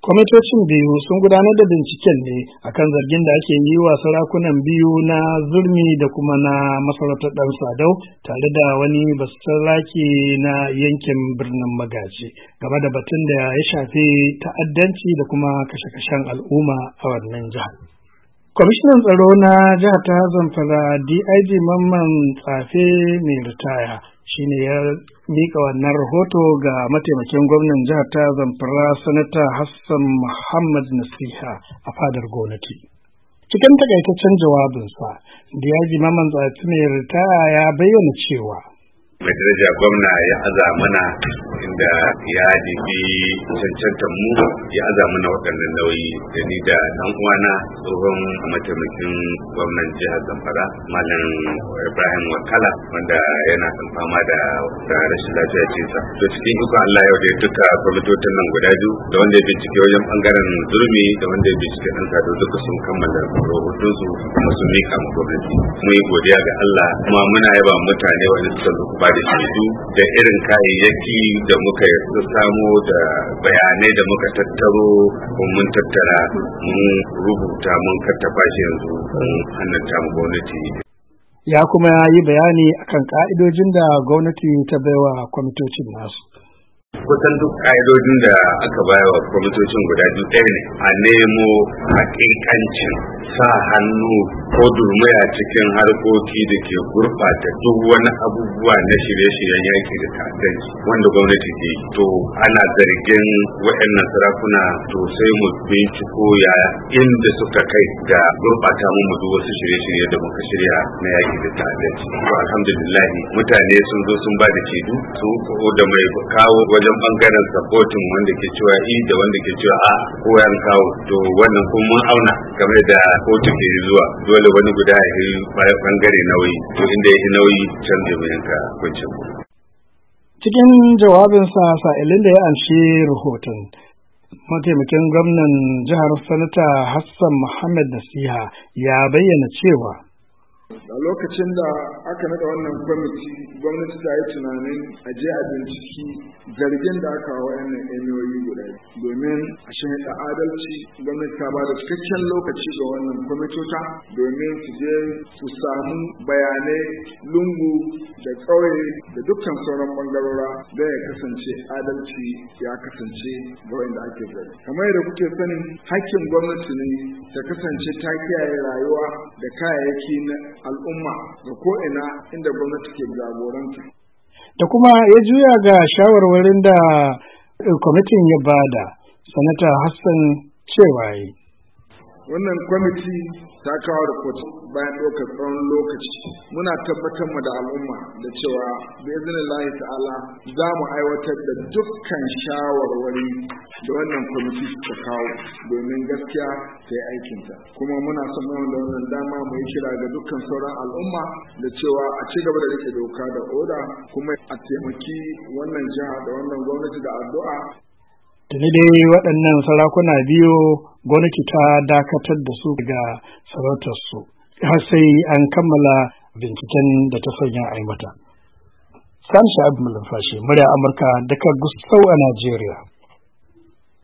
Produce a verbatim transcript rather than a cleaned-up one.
Kwamitocin biyu sun gudanar da binciken ne akan zargin da ake yi wa sarakunan biyu na Zurmi da kuma na masarautar ɗan Sadau tare da wani basarake na yankin birnin Magaji game da batun da ya shafi ta'addanci da kuma kashe-kashen al'umma a wannan jihar. Kwamishinan tsaro na jihar ta Zamfara D I G Mamman Tsafe mai ritaya shine ya mika wannan rahoto ga mataimakin gwamnan jihar ta Zamfara Sanata Hassan Muhammad Nasiha a fadar gwamnati. Cikin takaitaccen jawabinsa, D I G Mamman Tsafe mai ritaya ya bayyana cewa mai daraja gwamna ya aza mana inda ya dibi cancantar mu ya aza mana waɗannan nauyi da ni da ɗan uwana tsohon mataimakin gwamnan jihar Zamfara Malam Ibrahim Wakala wanda yana kan fama da rashin lafiya cinsa. To cikin iko Allah yau da duka kwamitocin nan guda biyu da wanda ya bincike wajen bangaren Zurmi da wanda ya bincike ɗan Sado duka sun kammala rahotonsu kuma sun mika ma gwamnati. Mun yi godiya ga Allah kuma muna yaba mutane wanda suka zo ba da shaidu da irin kayayyaki da muka samo da bayanai da muka tattaro kuma mun tattara mun rubuta mun kattafa shi yanzu mun hannunta mu gwamnati. Ya kuma yi bayani akan ka'idojin da gwamnati ta baiwa kwamitocin nasu. Kusan duk ka'idojin da aka bayar wa kwamitocin guda biyu ɗaya ne a nemo haƙiƙancin sa hannu ko durmaya cikin harkoki da ke gurɓata duk wani abubuwa na shirye-shiryen yaƙi da ta'addanci wanda gwamnati ke yi. To ana zargin waɗannan sarakuna to sai mu binciko ya inda suka kai ga gurɓata mu mu duk wasu shirye-shirye da muka shirya na yaƙi da ta'addanci. To alhamdulillah mutane sun zo sun ba da shaidu sun ko da mai kawo wajen bangaren supporting wanda ke cewa i da wanda ke cewa a ko yan kawo to wannan kuma mun auna game da kotu ke zuwa dole wani guda ya yi bangare nauyi to inda ya yi nauyi can da mu yanka hukuncin. Cikin jawabinsa sa'ilin da ya amshi rahoton mataimakin gwamnan jihar Sanata Hassan Muhammad Nasiha ya bayyana cewa a lokacin da aka nada wannan kwamiti gwamnati ta yi tunanin a je a binciki zargin da aka wa wayannan emiyoyi guda domin a shahida adalci gwamnati ta ba da cikakken lokaci ga wannan kwamitota domin su je su samu bayanai lungu da ƙauye da dukkan sauran bangarora da ya kasance adalci ya kasance ga wanda ake zargi. Kamar yadda kuke sanin hakkin gwamnati ne ta kasance ta kiyaye rayuwa da kayayyaki na al'umma ga ko'ina inda gwamnati ke jagoranta. Da kuma ya juya ga shawarwarin da kwamitin ya bada, Sanata Hassan cewa yi. Wannan kwamiti ta kawo rahoto bayan ɗaukar tsawon lokaci. Muna tabbatar mu da al'umma da cewa bi iznillahi ta'ala za mu aiwatar da dukkan shawarwari da wannan kwamiti ta kawo domin gaskiya ta yi aikinta. Kuma muna son mu da wannan dama mu yi kira ga dukkan sauran al'umma da cewa a ci gaba da rike doka da oda kuma a taimaki wannan jiha da wannan gwamnati da addu'a. Tuni dai waɗannan sarakuna biyu gwamnati ta dakatar da su daga sarautarsu har sai an kammala binciken da ta sanya a yi mata. Sani Sha'ib Malumfashi, murya Amurka daga Gusau a Najeriya.